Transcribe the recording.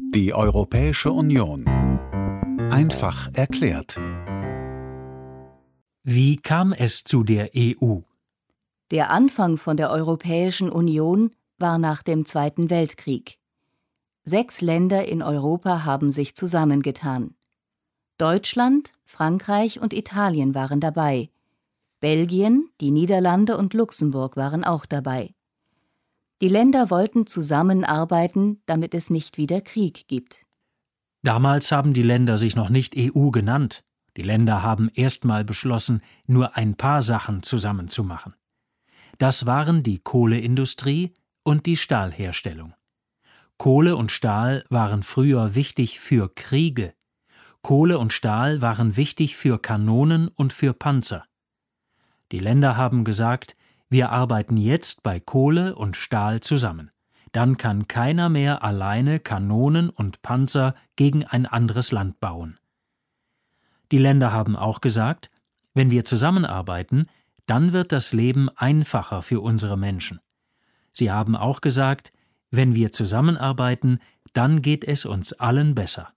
Die Europäische Union. Einfach erklärt. Wie kam es zu der EU? Der Anfang von der Europäischen Union war nach dem Zweiten Weltkrieg. 6 Länder in Europa haben sich zusammengetan. Deutschland, Frankreich und Italien waren dabei. Belgien, die Niederlande und Luxemburg waren auch dabei. Die Länder wollten zusammenarbeiten, damit es nicht wieder Krieg gibt. Damals haben die Länder sich noch nicht EU genannt. Die Länder haben erstmal beschlossen, nur ein paar Sachen zusammenzumachen. Das waren die Kohleindustrie und die Stahlherstellung. Kohle und Stahl waren früher wichtig für Kriege. Kohle und Stahl waren wichtig für Kanonen und für Panzer. Die Länder haben gesagt, wir arbeiten jetzt bei Kohle und Stahl zusammen. Dann kann keiner mehr alleine Kanonen und Panzer gegen ein anderes Land bauen. Die Länder haben auch gesagt, wenn wir zusammenarbeiten, dann wird das Leben einfacher für unsere Menschen. Sie haben auch gesagt, wenn wir zusammenarbeiten, dann geht es uns allen besser.